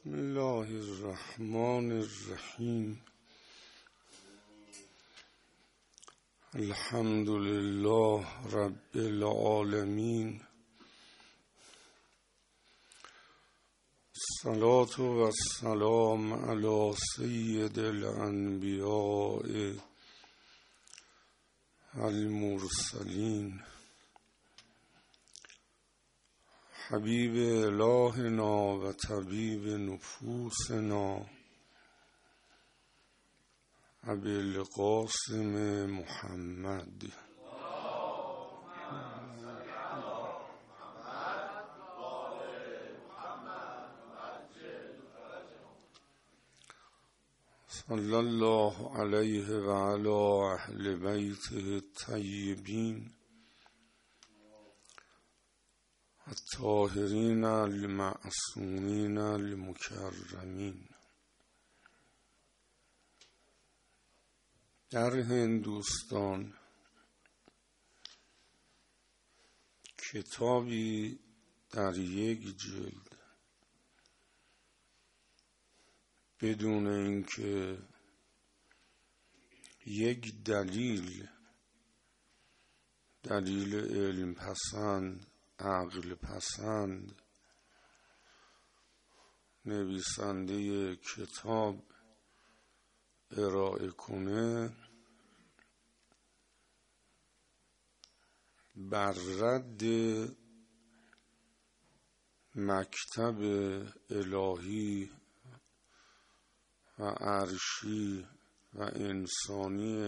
بسم الله الرحمن الرحیم. الحمد لله رب العالمین. الصلاة و السلام علی سید الانبیاء المرسلین حبیب الهنا و طبیب نفوسنا ابی القاسم محمد. صلی الله علیه و علی اهل بیته الطیبین الطاهرین المعصومین المکرمین. در هندوستان کتابی در یک جلد بدون اینکه یک دلیل علم پسند، عقل پسند، نویسنده کتاب ارائه کنه، بر رد مکتب الهی و عرشی و انسانی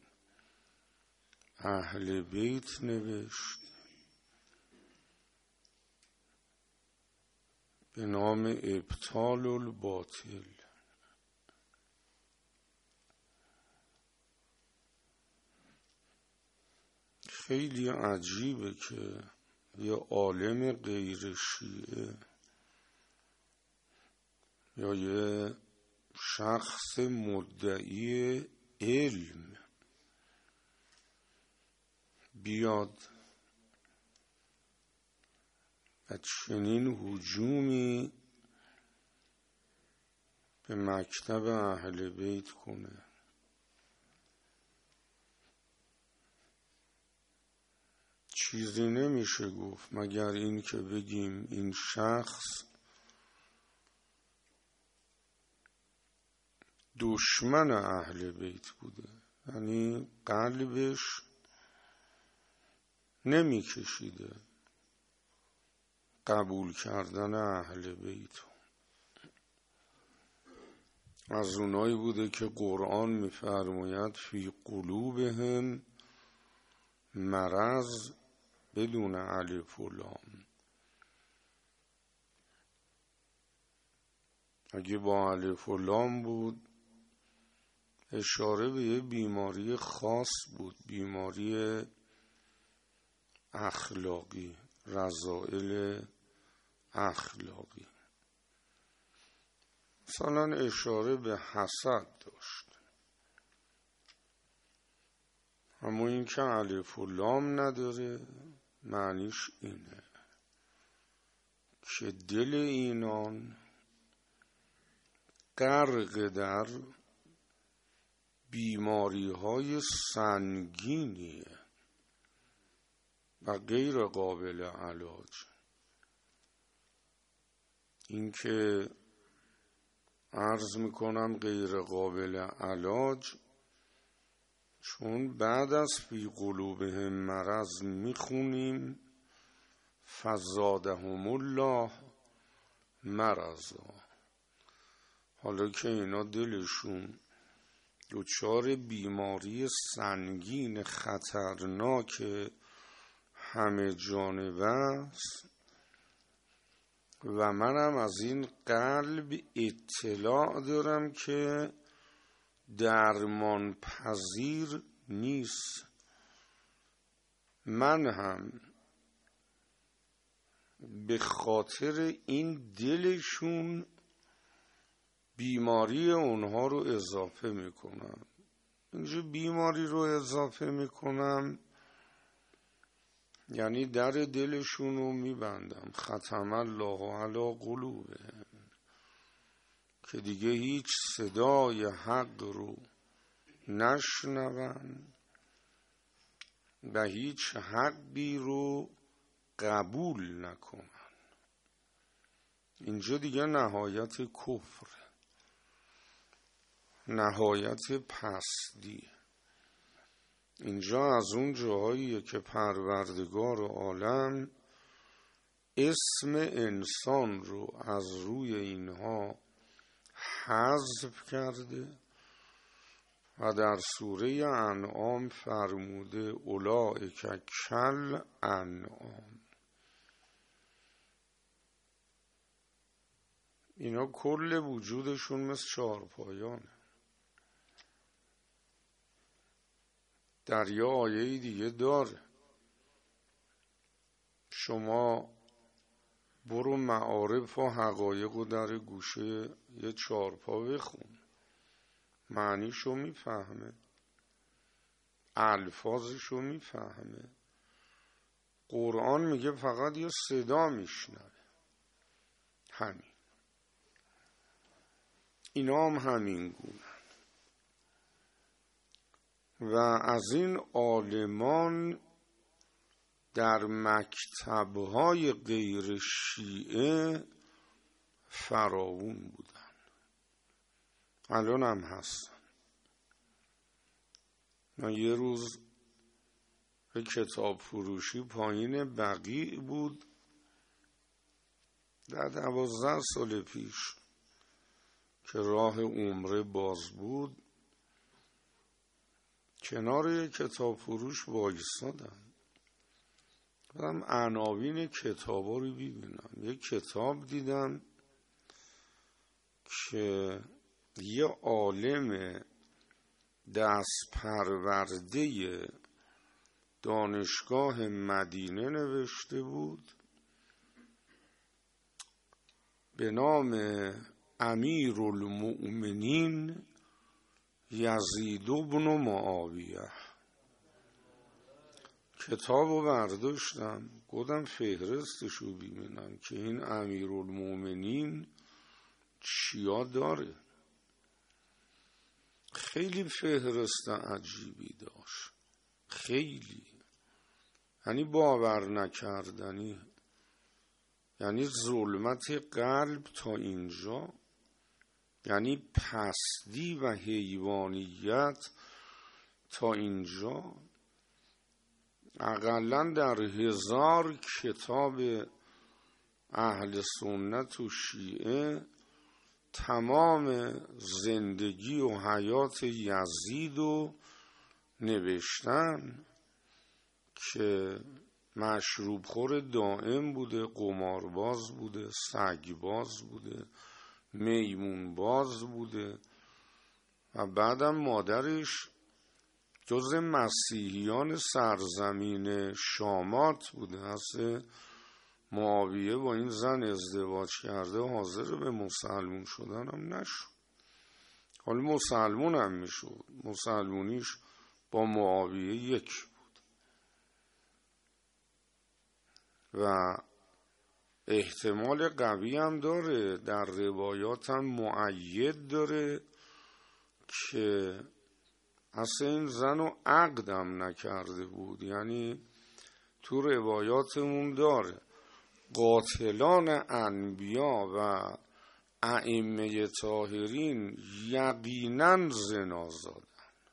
اهل بیت نوشت به نام ابطال الباطل. خیلی عجیبه که یه عالم غیر شیعه یا یه شخص مدعی علم بیاد و چنین هجومی به مکتب اهل بیت کنه. چیزی نمیشه گفت مگر این که بگیم این شخص دشمن اهل بیت بوده، یعنی قلبش نمیکشیده قبول کردن اهل بیت. از اونایی بوده که قرآن میفرماید فی قلوبهم مرض بدون الف و لام. اگه با الف و لام بود اشاره به یه بیماری خاص بود، بیماری اخلاقی، رذائل اخلاقی. مثلا اشاره به حسد داشت، اما این که الف و لام نداره معنیش اینه که دل اینان غرق در بیماری های سنگینیه و غیر قابل علاج. این که عرض میکنم غیر قابل علاج چون بعد از فی قلوبهم مرض میخونیم فزادهم الله مرضا. حالا که اینا دلشون دچار بیماری سنگین خطرناک همه جانبه است و منم از این قلب اطلاع دارم که درمان پذیر نیست، من هم به خاطر این دلشون بیماری اونها رو اضافه میکنم. اینجا بیماری رو اضافه میکنم یعنی در دلشون رو میبندم. ختم الله علی قلوبهم، که دیگه هیچ صدای حق رو نشنون و هیچ حقی رو قبول نکنن. اینجا دیگه نهایت کفر، نهایت پستی. اینجا از اون جاهاییه که پروردگار عالم اسم انسان رو از روی اینها حذف کرده و در سوره انعام فرموده اولئک کل انعام. اینا کل وجودشون مثل چهارپایانه. در یه آیه دیگه داره شما برو معارف و حقایق و در گوشه یه چهارپا بخون، معنیشو میفهمه، الفاظشو میفهمه. قرآن میگه فقط یه صدا میشنوه. همین. اینا هم همین گونه. و از این عالمان در مکتب‌های غیر شیعه فراوون بودن، الان هم هستن. من یه روز به کتاب فروشی پایین بقیع بود در 12 سال پیش که راه عمره باز بود، کنار یک کتاب فروش وایسادم، دارم عناوین کتابا رو ببینم. یک کتاب دیدم که یه عالم دست پرورده دانشگاه مدینه نوشته بود به نام امیرالمؤمنین یزید بن معاویه. کتابو برداشتم گفتم فهرستشو ببینم که این امیرالمؤمنین چیا داره. خیلی فهرست عجیبی داشت، خیلی، یعنی باور نکردنی. یعنی ظلمت قلب تا اینجا، یعنی پستی و حیوانیت تا اینجا. اقلن در 1000 کتاب اهل سنت و شیعه تمام زندگی و حیات یزید رو نوشتن که مشروب خور دائم بوده، قمارباز بوده، سگباز بوده، میمون باز بوده و بعدم مادرش جز مسیحیان سرزمین شامات بوده. اصلا معاویه با این زن ازدواج کرده، حاضر به مسلمون شدن هم نشد. حالا مسلمون هم میشد، مسلمونیش با معاویه یک بود. و احتمال قوی هم داره، در روایات هم مؤید داره که اصلا این زن رو عقدم نکرده بود. یعنی تو روایاتمون داره قاتلان انبیا و ائمه طاهرین یقینا زنا زادن.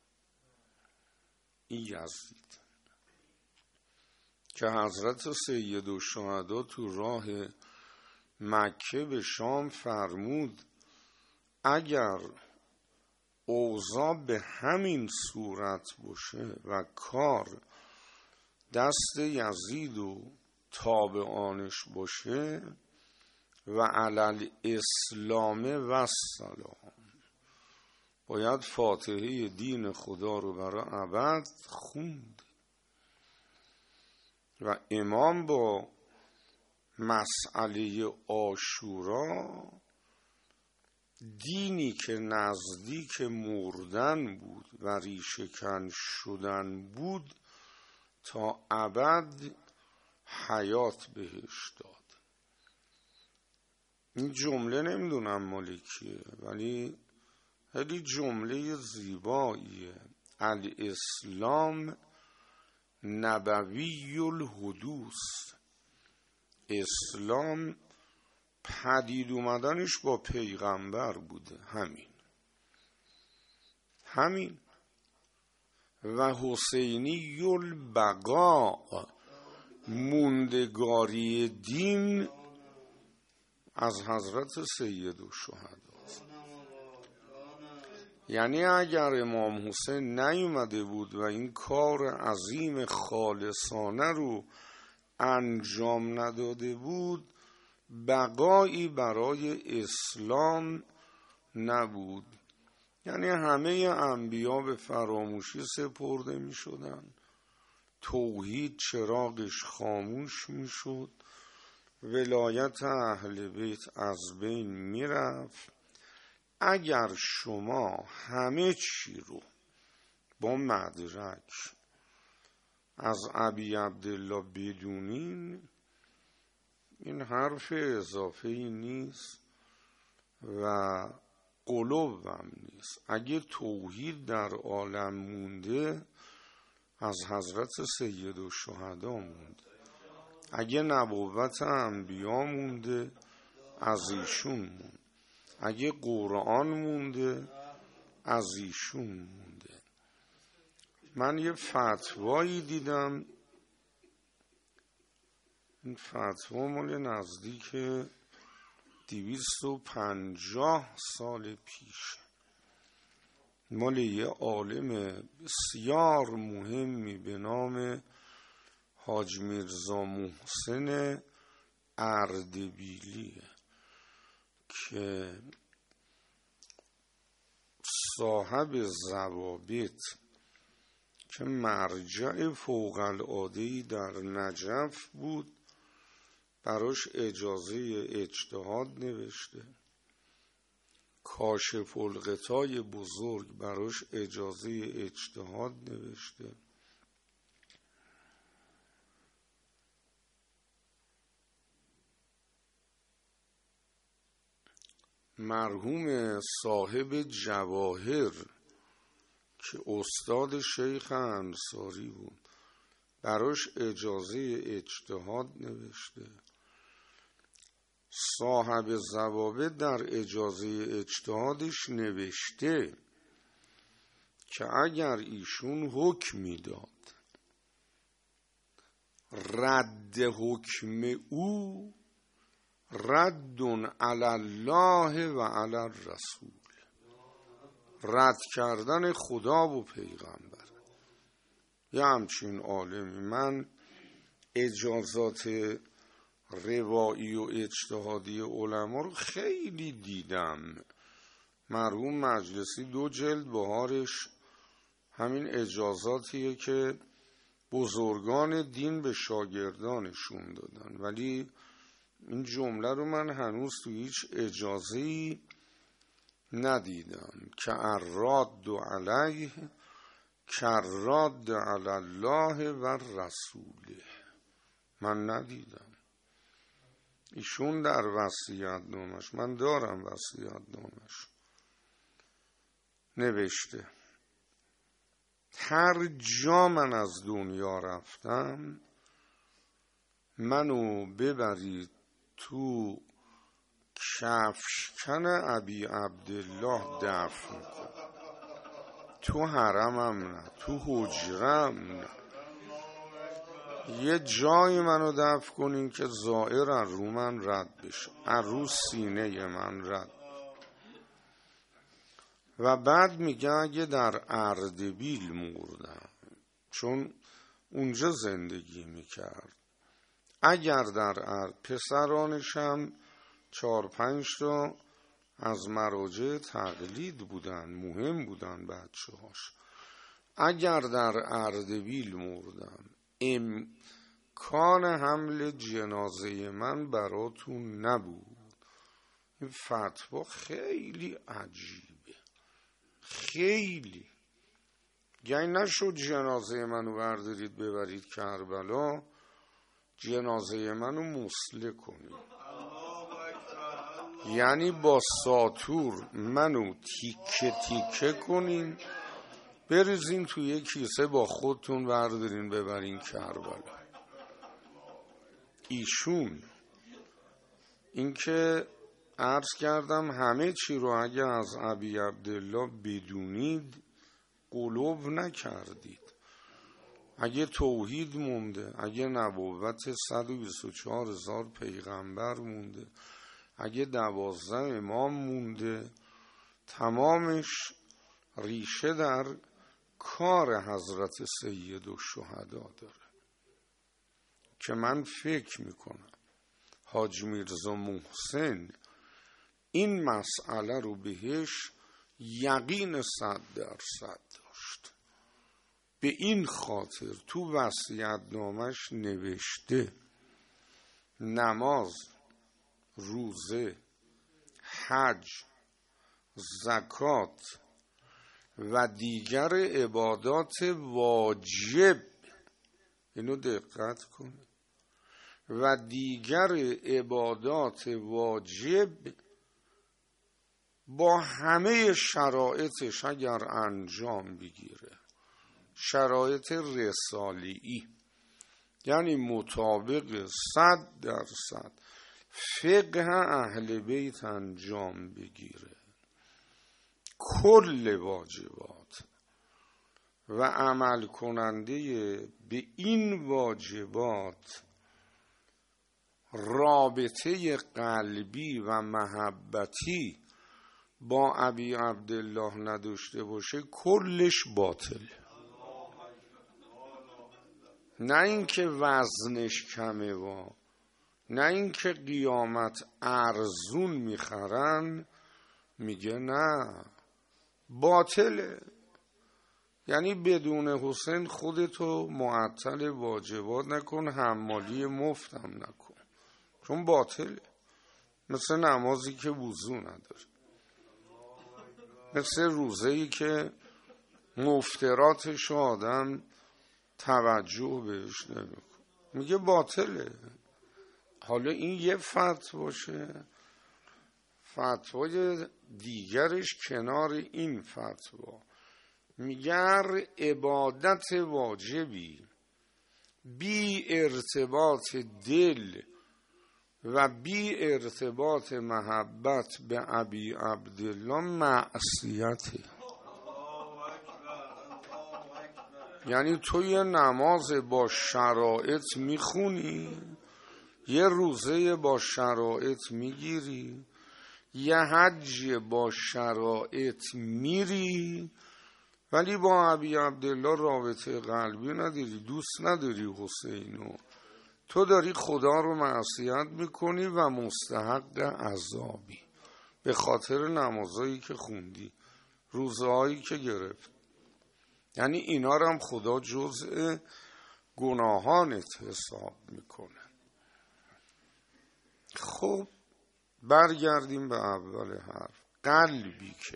این یزید که حضرت سیدالشهدا تو راه مکه به شام فرمود اگر اوضاع به همین صورت باشه و کار دست یزید و تابعانش باشه و علل اسلام و السلام، باید فاتحه دین خدا رو برای ابد خوند. و امام با مسئله عاشورا دینی که نزدیک مردن بود و ریشه‌کن شدن بود تا ابد حیات بهش داد. این جمله نمیدونم مال کیه ولی خیلی جمله زیباییه. الاسلام نبوی الحدوث، اسلام پدید اومدنش با پیغمبر بوده. همین. و حسینی البقاء، موندگاری دین از حضرت سیدالشهدا. یعنی اگر امام حسین نیومده بود و این کار عظیم خالصانه رو انجام نداده بود، بقایی برای اسلام نبود. یعنی همه انبیا به فراموشی سپرده می شدن، توحید چراغش خاموش می شد، ولایت اهل بیت از بین می رفت. اگر شما همه چی رو با مدرک از ابی عبدالله بدونین، این حرف اضافه‌ای نیست و قلوب هم نیست. اگه توحید در عالم مونده از حضرت سیدالشهدا مونده، اگه نبوت انبیا مونده از ایشون مونده، اگه قرآن مونده از ایشون مونده. من یه فتوایی دیدم، این فتوا مال نزدیک 250 سال پیش، مال یه عالم بسیار مهمی به نام حاج میرزا محسن اردبیلیه که صاحب ضوابط که مرجع فوق العاده‌ای در نجف بود، براش اجازه اجتهاد نوشته. کاشف الغطای بزرگ براش اجازه اجتهاد نوشته. مرحوم صاحب جواهر که استاد شیخ انصاری بود، براش اجازه اجتهاد نوشته. صاحب ضوابط در اجازه اجتهادش نوشته که اگر ایشون حکمی داد رد حکم او رد علی الله و علی الرسول، رد کردن خدا و پیغمبر. یه همچین عالمی. من اجازات روایی و اجتهادی علما رو خیلی دیدم. مرحوم مجلسی 2 جلد بهارش همین اجازاتیه که بزرگان دین به شاگردانشون دادن، ولی این جمله رو من هنوز تو هیچ اجازه‌ای ندیدم که الراد علیه کراد علی الله و رسوله. من ندیدم. ایشون در وصیت نامش، من دارم وصیت نامش، نوشته هر جا من از دنیا رفتم منو ببرید تو کفشکن ابی عبدالله دفن کن، تو حرمم نه، تو حجرم نه، یه جای منو دفن کنین که زائر از رو من رد بشه، از رو سینه من رد. و بعد میگه اگه در اردبیل مردم، چون اونجا زندگی میکرد، اگر در پسرانشم 4-5 تا از مراجع تقلید بودن، مهم بودن بچه هاش، اگر در اردبیل مردم امکان حمل جنازه من براتون نبود. این فتوا خیلی عجیبه، خیلی. یعنی نشد جنازه منو بردارید ببرید کربلا، جنازه منو مسله کنید. یعنی با ساطور منو تیکه تیکه کنین، بریزین توی یه کیسه با خودتون بردارین ببرین کربلا. ایشون اینکه عرض کردم همه چی رو اگه از ابی عبدالله بدونید قلوب نکردید. اگه توحید مونده، اگه نبوت 124,000 پیغمبر مونده، اگه 12 امام مونده، تمامش ریشه در کار حضرت سید الشهدا داره که من فکر میکنم حاج میرزا محسن این مسئله رو بهش یقین 100% داشت. به این خاطر تو وصیت‌نامش نوشته نماز، روزه، حج، زکات و دیگر عبادات واجب، اینو دقت کنید، و دیگر عبادات واجب با همه شرایطش اگر انجام بگیره، شرایط رسالی، یعنی مطابق 100% فقه اهل بیت انجام بگیره، کل واجبات و عمل کننده به این واجبات رابطه قلبی و محبتی با ابی عبدالله نداشته باشه، کلش باطل. نه اینکه وزنش کمه و نه اینکه قیامت ارزون میخرن، میگه نه، باطله. یعنی بدون حسین خودتو معطل واجبات نکن، حمالی مفتم نکن، چون باطله. مثل نمازی که وضو نداره، مثل روزه‌ای که مفتراتش آدم توجه بهش نمیکن، میگه باطله. حالا این یه فتوا باشه، فتوای دیگرش کنار این فتوا میگه عبادت واجبی بی ارتباط دل و بی ارتباط محبت به ابی عبدالله معصیته. یعنی تو یه نماز با شرایط میخونی، یه روزه با شرایط میگیری، یه حج با شرایط میری، ولی با ابی عبدالله رابطه قلبی نداری، دوست نداری حسینو، تو داری خدا رو معصیت میکنی و مستحق عذابی به خاطر نمازایی که خوندی، روزهایی که گرفت. یعنی اینا رو هم خدا جزء گناهانت حساب میکنه. خب برگردیم به اول حرف. قلبی که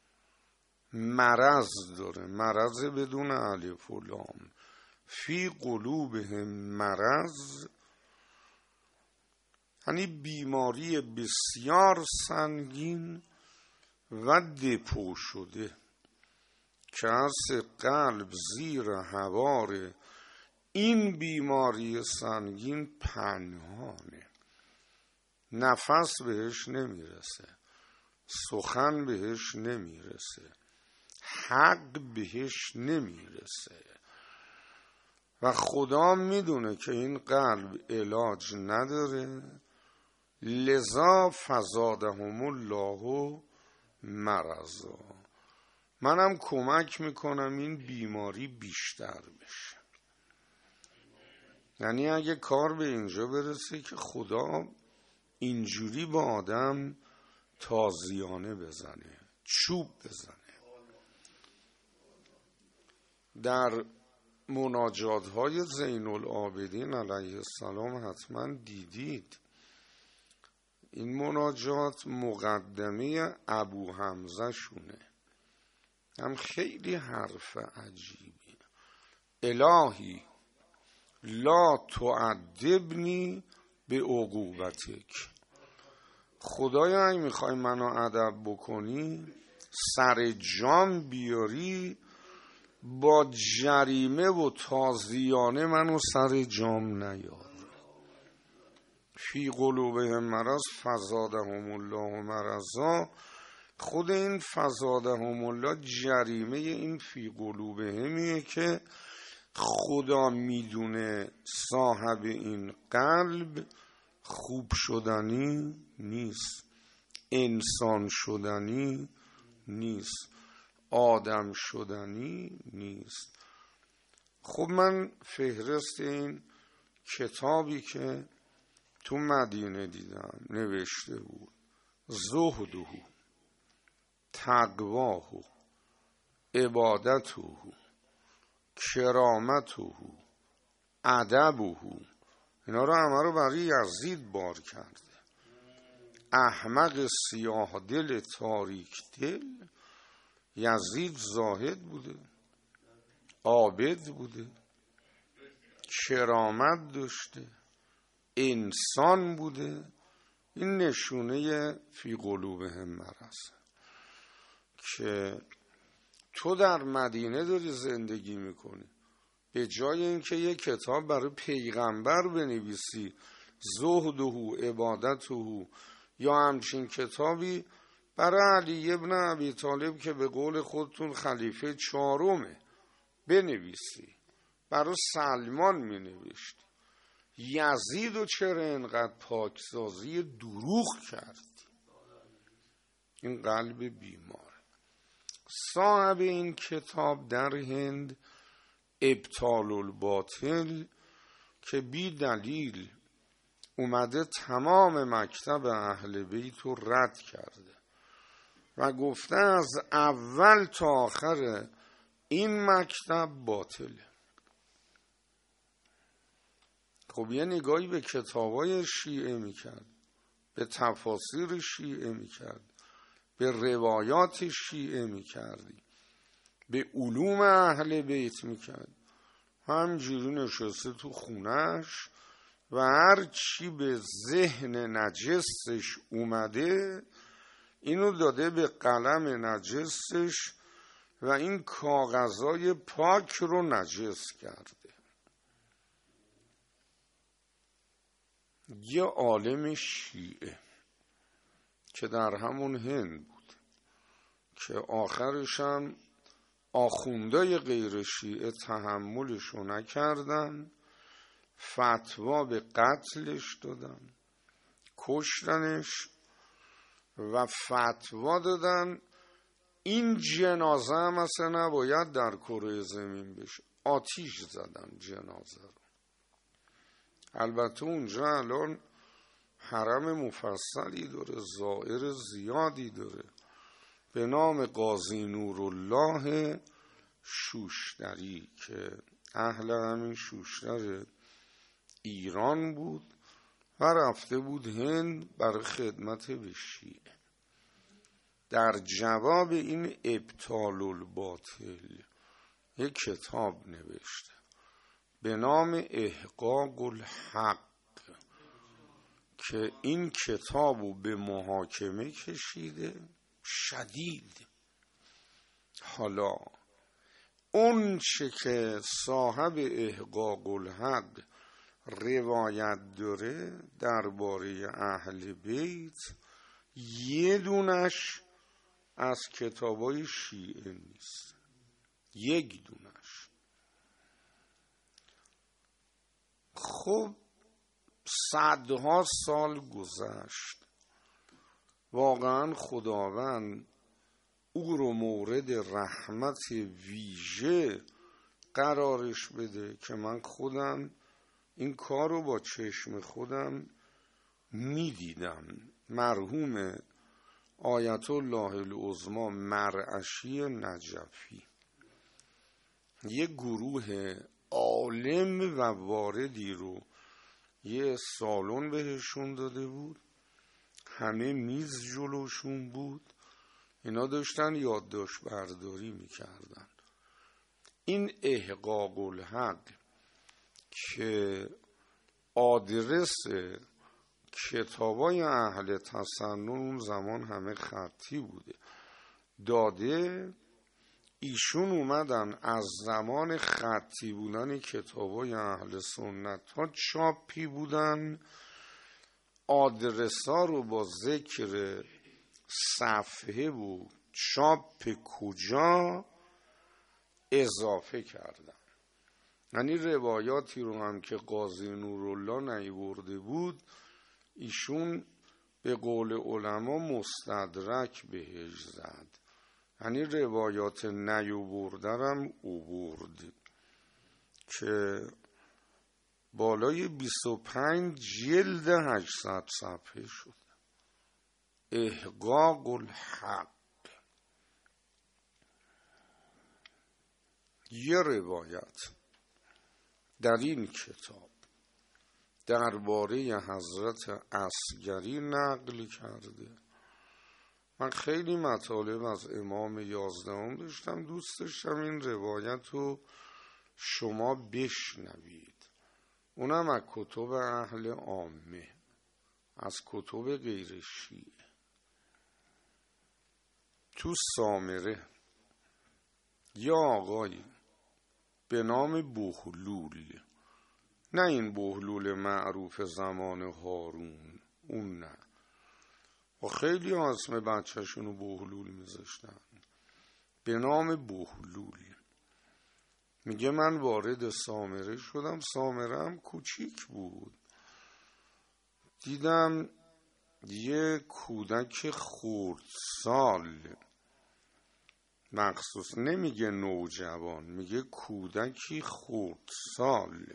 مرض داره، مرض بدون الف و لام، فی قلوبهم مرض، یعنی بیماری بسیار سنگین و دپو شده که از قلب زیر حوار این بیماری سنگین پنهانه، نفس بهش نمیرسه، سخن بهش نمیرسه، حق بهش نمیرسه و خدا میدونه که این قلب علاج نداره، لذا فزادهم الله مرضا. منم کمک میکنم این بیماری بیشتر بشه. یعنی اگه کار به اینجا برسه که خدا اینجوری با آدم تازیانه بزنه، چوب بزنه. در مناجات های زین العابدین علیه السلام حتما دیدید، این مناجات مقدمه ابو حمزه شونه، هم خیلی حرف عجیبی. الهی لا تعذبنی به عقوبتک، خدایا اگه میخوای منو ادب بکنی سر جام بیاری، با جریمه و تازیانه منو سر جام نیار. فی قلوبهم مرض فزادهم الله مرضا. خود این فزادهم الله جریمه این فی قلوبهمیه که خدا میدونه صاحب این قلب خوب شدنی نیست، انسان شدنی نیست، آدم شدنی نیست. خب من فهرست این کتابی که تو مدینه دیدم نوشته بود زهده، تقواه، عبادته، کرامته، ادبه، اینا رو همه رو برای یزید بار کرده. احمق سیاه دل تاریک دل یزید زاهد بوده، عابد بوده، کرامت داشته، انسان بوده. این نشونه فی قلوبهم مرض که تو در مدینه داری زندگی میکنی، به جای اینکه یک کتاب برای پیغمبر بنویسی زهده، عبادته، یا همچین کتابی برای علی ابن ابی طالب که به قول خودتون خلیفه چهارمه بنویسی، برای سلمان می نوشتی. یزید و چرا اینقدر پاکسازی دروغ کردی؟ این قلب بیمار. صاحب این کتاب در هند ابطال الباطل که بی دلیل اومده تمام مکتب اهل بیت رو رد کرده و گفته از اول تا آخر این مکتب باطله. خب یه نگاهی به کتابای شیعه میکرد، به تفاسیر شیعه میکرد، به روایات شیعه میکردی، به علوم اهل بیت میکرد. همجوری نشسته تو خونش و هر چی به ذهن نجسش اومده اینو داده به قلم نجسش و این کاغذای پاک رو نجس کرده. یه عالم شیعه که در همون هند بود که آخرش هم آخوندای غیر شیعه تحملشو نکردن، فتوا به قتلش دادن، کشتنش و فتوا دادن این جنازه هم اصلا نباید در کره زمین بشه. آتیش زدن جنازه رو. البته اونجا الان حرم مفصلی داره، زائر زیادی داره به نام قاضی نورالله شوشتری که اهل همین شوشتر ایران بود و رفته بود هند برای خدمت به شیعه. در جواب این ابطال الباطل یک کتاب نوشته به نام احقاق الحق که این کتابو به محاکمه کشیده شدید. حالا اون چه که صاحب احقاق الحق روایت داره درباره اهل بیت یه دونش از کتابای شیعه نیست، یک دونش. خب صدها سال گذشت، واقعا خداوند او رو مورد رحمت ویژه قرارش بده که من خودم این کار رو با چشم خودم میدیدم. مرحوم آیت الله العظمی مرعشی نجفی یه گروه عالم و واردی رو یه سالن بهشون داده بود، همه میز جلوشون بود، اینا داشتن یادداشت برداری میکردن. این احقاق الحق که آدرس کتابای اهل تسنن اون زمان همه خطی بوده داده، ایشون اومدن از زمان خطی بودن کتابای اهل سنت ها چاپی بودن، آدرسا رو با ذکر صفحه و چاپ کجا اضافه کردن. یعنی روایاتی رو هم که قاضی نورالله نیورده بود ایشون به قول علما مستدرک بهش زد، یعنی روایات نیوردرم اوورد که بالای 25 جلد 800 صفحه شد. احقاق الحق. یه روایت در این کتاب درباره حضرت عسگری نقل کرده. من خیلی مطالب از امام 11 داشتم، دوست داشتم این روایت رو شما بشنوید، اونم از کتب اهل عامه، از کتب غیر شیعه. تو سامره یا آقایی به نام بهلول، نه این بهلول معروف زمان هارون، اون نه، و خیلی ها اسم بچه‌شونو بهلول میذاشتن، به نام بهلول میگه من وارد سامره شدم، سامره هم کوچیک بود، دیدم یه کودک خردسال، مخصوص نمیگه نوجوان، میگه کودکی خردسال،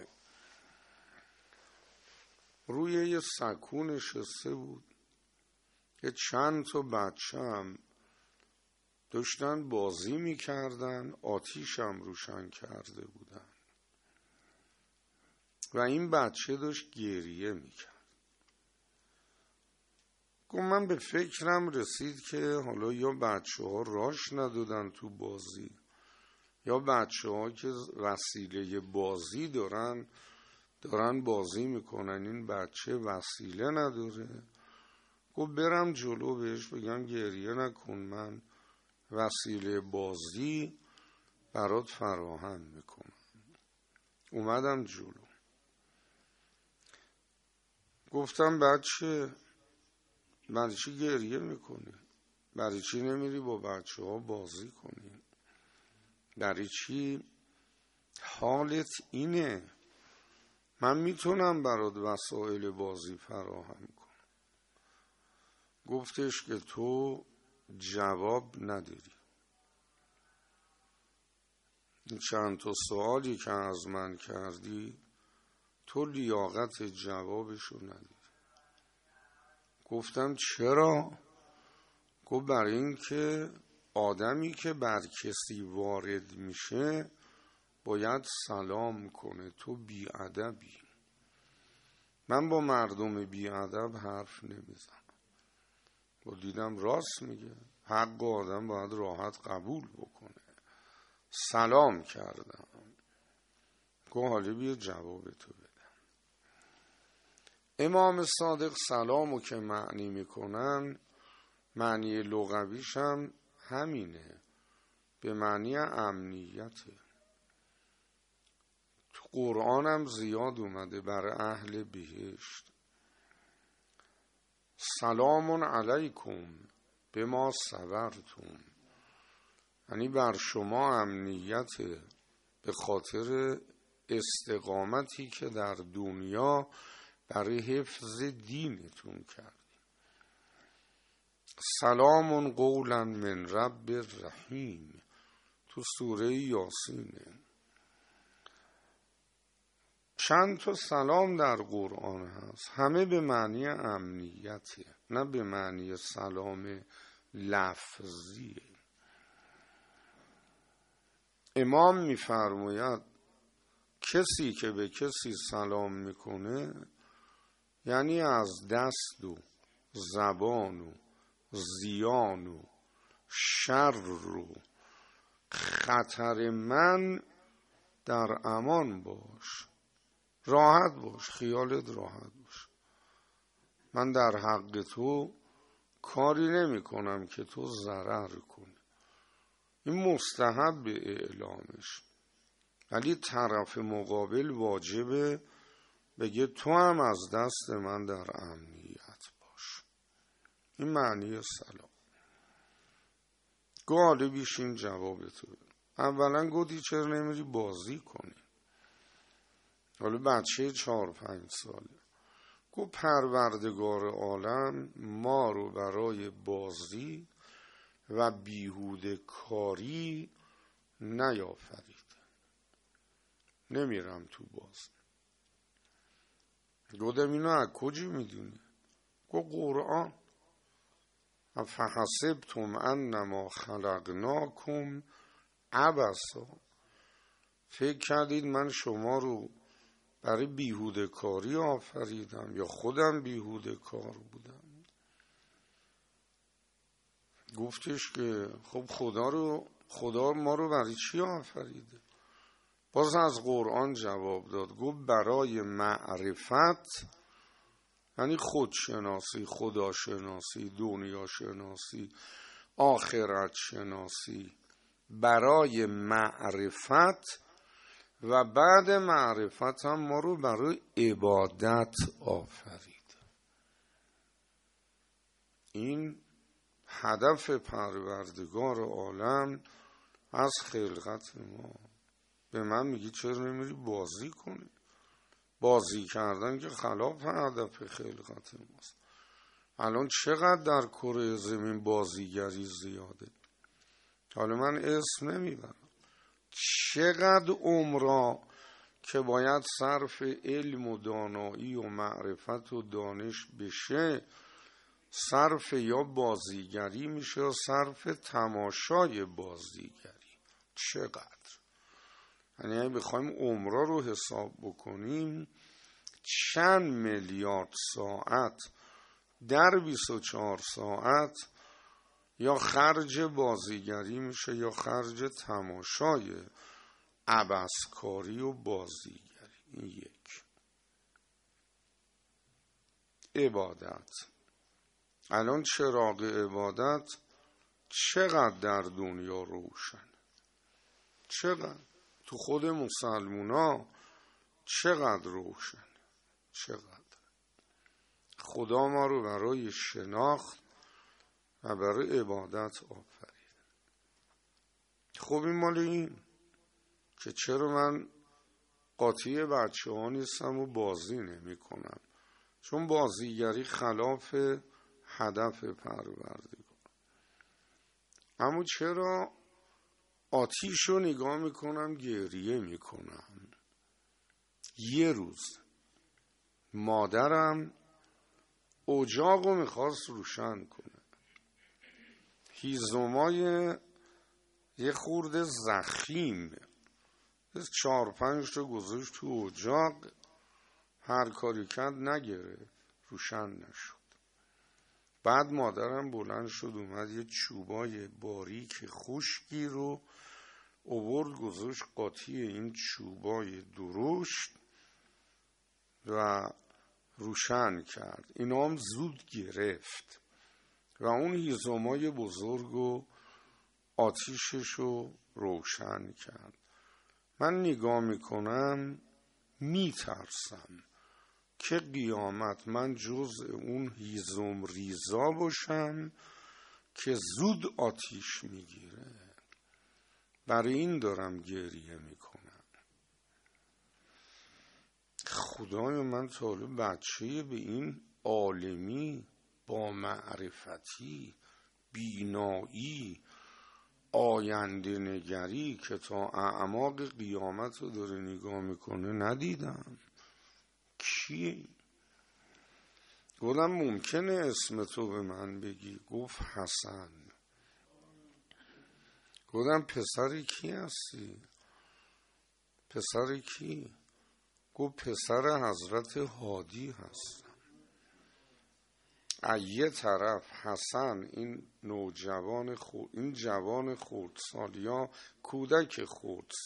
روی یه سکو نشسته بود، یه چند تا بچه هم داشتن بازی میکردن، آتیش هم روشن کرده بودن و این بچه داشت گریه میکرد. من به فکرم رسید که حالا یا بچه ها راش ندادن تو بازی، یا بچه ها که وسیله بازی دارن بازی میکنن، این بچه وسیله نداره. گفت برم جلو بهش بگم گریه نکن، من وسیله بازی برات فراهم میکنم. اومدم جلو، گفتم بچه برای چی گریه میکنی؟ برای چی نمیری با بچه ها بازی کنی؟ برای چی حالت اینه؟ من میتونم برات وسایل بازی فراهم کنم. گفتش که تو جواب نداری، این چند تا سوالی که از من کردی تو لیاقت جوابشو نداری. گفتم چرا؟ گفت برای این که آدمی که بر کسی وارد میشه باید سلام کنه، تو بیادبی. من با مردم بیادب حرف نمیزنم. و دیدم راست میگه، حق آدم باید راحت قبول بکنه. سلام کردم. گفت حالا بیا جواب تو بدم. امام صادق سلامو که معنی میکنن، معنی لغویش هم همینه، به معنی امنیته. تو قرآن هم زیاد اومده برای اهل بهشت، سلام علیکم بما صبرتم، یعنی بر شما امنیت به خاطر استقامتی که در دنیا برای حفظ دینتون کردیم. سلام قولا من رب رحیم، تو سوره یاسینه. چند تا سلام در قرآن هست، همه به معنی امنیته، نه به معنی سلام لفظیه. امام میفرماید کسی که به کسی سلام میکنه یعنی از دست و زبان و زیان و شر و خطر من در امان باش، راحت باش، خیالت راحت باش. من در حق تو کاری نمی کنم که تو ضرر کنی. این مستحب اعلامش، ولی طرف مقابل واجبه بگه تو هم از دست من در امنیت باش. این معنی سلام. غالبیش این جواب تو. اولا گفتی چرا نمیری بازی کنی؟ حالا بچه 4-5 ساله. گفت پروردگار عالم ما رو برای بازی و بیهوده کاری نیافرید. نمیرم تو بازی. گفتم اینو از کجا میدونی؟ گفت قرآن. فحسبتم انما خلقناکم عبثا. فکر کردید من شما رو برای بیهوده کاری آفریدم یا خودم بیهوده کار بودم؟ گفتش که خب خدا ما رو برای چی آفریده؟ باز از قرآن جواب داد. گفت برای معرفت، یعنی خودشناسی، خداشناسی، دنیا شناسی، آخرت شناسی، برای معرفت و بعد معرفت هم ما رو برای عبادت آفرید. این هدف پروردگار عالم از خلقت ما. به من میگی چرا نمیری بازی کنی؟ بازی کردن که خلاف هدف خلقت ماست. الان چقدر در کره زمین بازیگری زیاده. حالا من اسم نمیبرم. چقدر عمرا که باید صرف علم و دانایی و معرفت و دانش بشه، صرف یا بازیگری میشه یا صرف تماشای بازیگری. چقدر؟ یعنی اگه بخوایم عمرا رو حساب بکنیم، چند میلیارد ساعت در 24 ساعت یا خرج بازیگری میشه یا خرج تماشای عبثکاری و بازیگری. این یک. عبادت. الان چراغ عبادت چقدر در دنیا روشن؟ چقدر؟ تو خود مسلمونا چقدر روشن؟ چقدر؟ خدا ما رو برای شناخت و برای عبادت آفرید. خب این مال این که چرا من قاطی بچه ها نیستم و بازی نمی کنم، چون بازیگری خلاف هدف پروردگار. اما چرا آتیش رو نگاه میکنم گریه میکنم؟ یه روز مادرم اجاق رو میخواست روشن کنه، هیزمای یه خورده زخیم 4-5 تا گذاشت تو اجاق، هر کاری کرد نگرفت، روشن نشد. بعد مادرم بلند شد اومد یه چوبای باریک خشکی رو آورد گذاشت قاطی این چوبای درشت و روشن کرد. اینا هم زود گرفت و اون هیزمای بزرگ و آتیشش رو روشن کرد. من نگاه میکنم میترسم که قیامت من جزء اون هیزم ریزا باشم که زود آتیش میگیره. برای این دارم گریه میکنم. خدای من تا حالا بچه به این عالمی، با معرفتی، بینایی، آینده نگری که تا اعماق قیامت رو داره نگاه میکنه ندیدم. کیه؟ گفتم ممکنه اسم تو به من بگی؟ گفت حسن. گفتم پسر کی هستی؟ پسر کی؟ گفت پسر حضرت هادی هستم. یه طرف حسن این نوجوان این جوان خردسال یا کودک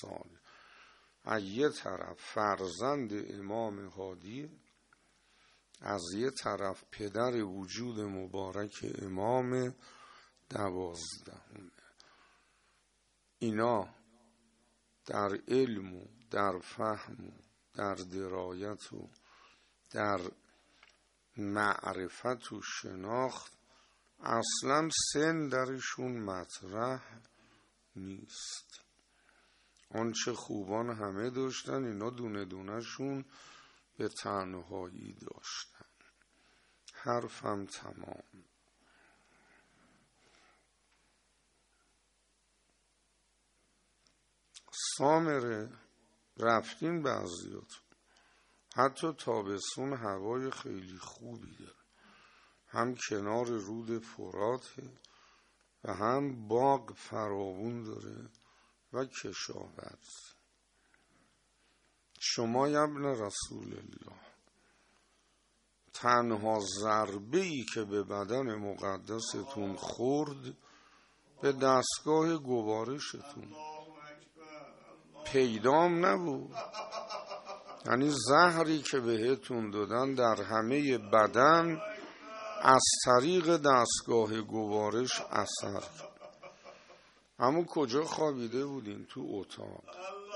خردسال، یه طرف فرزند امام هادی، از یه طرف پدر وجود مبارک امام 12. اینا در علم و در فهم و در درایت و در معرفت و شناخت اصلا سن درشون مطرح نیست. آنچه خوبان همه داشتن، اینا دونه دونهشون به تنهایی داشتن. حرفم تمام. سامره رفتین بعضیات، حتی تابستون هوای خیلی خوبی داره، هم کنار رود فراته و هم باغ فراوون داره و کشاورز. شما ابن رسول الله تنها ضربه‌ای که به بدن مقدستون خورد به دستگاه گوارشتون پیدام نبود. یعنی زهری که بهتون دادن در همه بدن از طریق دستگاه گوارش اثر کرد. اما کجا خوابیده بودین؟ تو اتاق.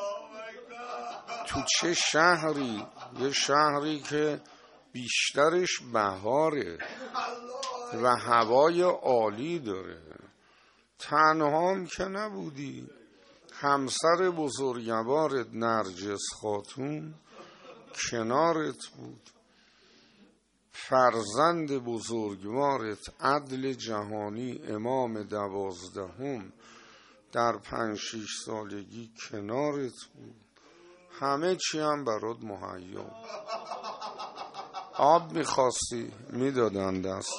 تو چه شهری؟ یه شهری که بیشترش بهاره و هوای عالی داره. تنها هم که نبودی، همسر بزرگوارت نرجس خاتون کنارت بود، فرزند بزرگوارت عدل جهانی امام 12 در 5-6 سالگی کنارت بود. همه چی هم برات مهیا بود. آب میخواستی میدادن دست،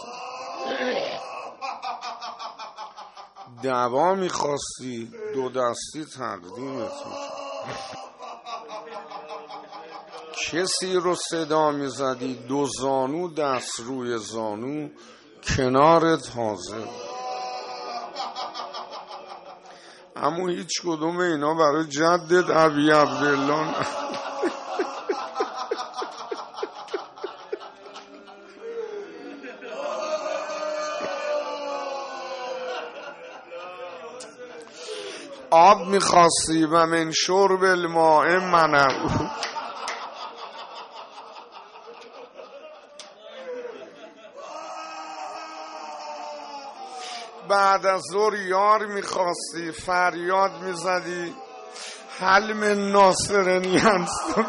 دوا میخواستی 2 دستی تقدیمت میشد. کسی رو صدا میزدی 2 زانو دست روی زانو کنارت حاضر. اما هیچ کدوم اینا برای جدت ابی عبدالله آب میخواستی و من شرب الماء منع. بعد از ظهر یار میخواستی، فریاد میزدی حلم ناصرنی هست.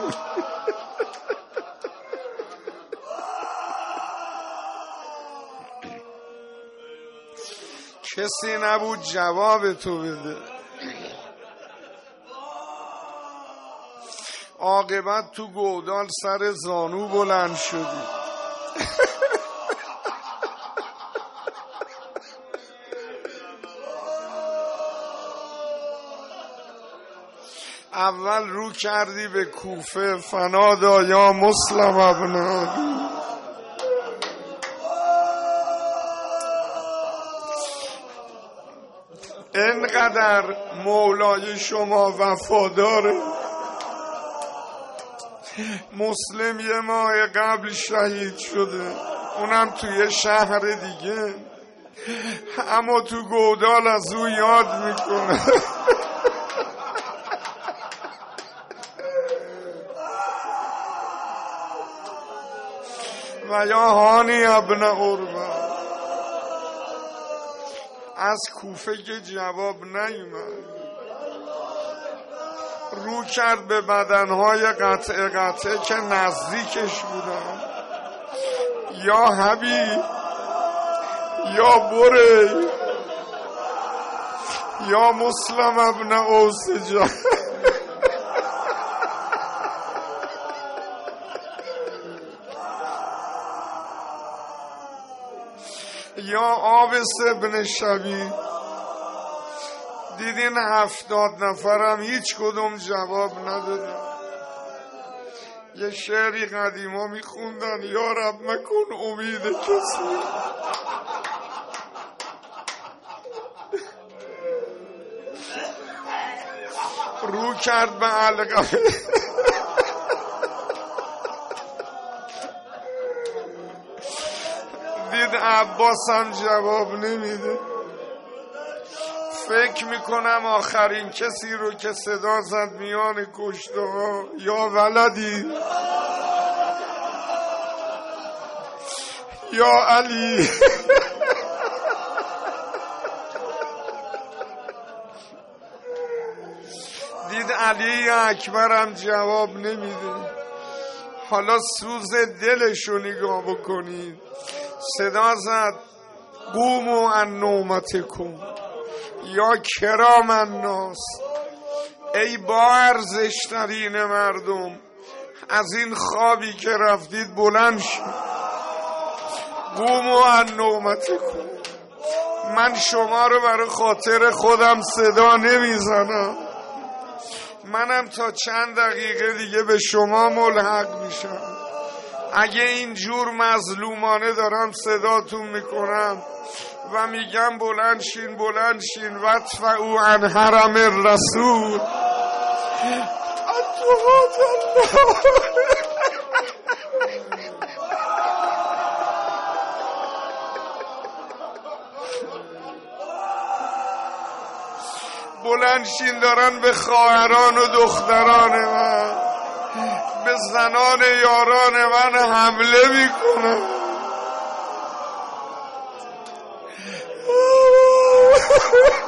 کسی نبود جواب تو بده. عاقبت تو گودال سر زانو بلند شدی. اول رو کردی به کوفه، فنادا یا مسلم ابن علی. اینقدر مولای شما وفاداره. مسلم 1 ماه قبل شهید شده، اونم توی شهر دیگه، اما تو گودال از او یاد میکنه. و یا هانی ابن عروه. از کوفه که جواب نیومد، رو کرد به بدنهای قطعه که نزدیکش بودن. یا حبیب، یا بره، یا مسلم ابن اوس جان. یا عابس ابن شبیب. دیدین 70 نفرم هیچ کدوم جواب ندادن. یه شعری قدیما میخوندن یا رب مکن امید کسی. رو کرد به علقمه. عباس هم جواب نمیده. فکر میکنم آخرین کسی رو که صدا زد میان کشته ها یا ولدی یا علی دید علی اکبر هم جواب نمیده. حالا سوز دلشو نگاه بکنید. صدا زد قوموا عن نومتکم یا کرام الناس، ای با ارزش ترین مردم، از این خوابی که رفتید بلند شید. قوموا عن نومتکم. من شما رو برای خاطر خودم صدا نمیزنم، منم تا چند دقیقه دیگه به شما ملحق میشم. اگه اینجور مظلومانه دارم صداتون میکنم و میگم بلند شین بلند شین وادفعوا عن حرم الرسول، بلند شین دارن به خواهران و دختران من، به زنان یاران من حمله میکنن.